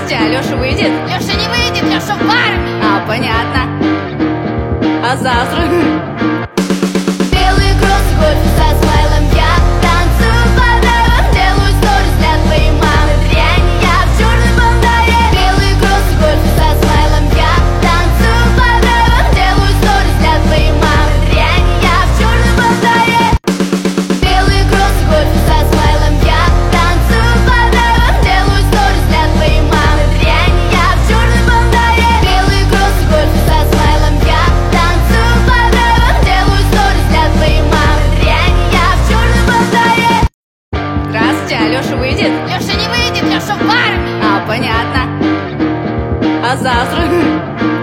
Здравствуйте, а Лёша выйдет? Лёша не выйдет, Лёша в армии. А, понятно. А завтра? Белые кроссы, гольфы со смайлом. Я танцую по драйвам, делаю сторис для твоей мамы. Дрянь, я в чёрной бандане. Белые кроссы, гольфы со смайлом. Я танцую по драйвам, делаю сторис для твоей мамы. Дрянь, я в чёрной бандане. Белые кроссы, гольфы со смайлом. Я танцую по драйвам, делаю сторис для твоей мамы. Дрянь, я в чёрной бандане. Белые кроссы, гольфы со смайлом. Я танцую по драйвам, делаю сторис для твоей мамы. Дрянь, я в чёрной бандане. Здравствуйте, а Лёша выйдет? Лёша не выйдет, Лёша в армии. А, понятно. А завтра?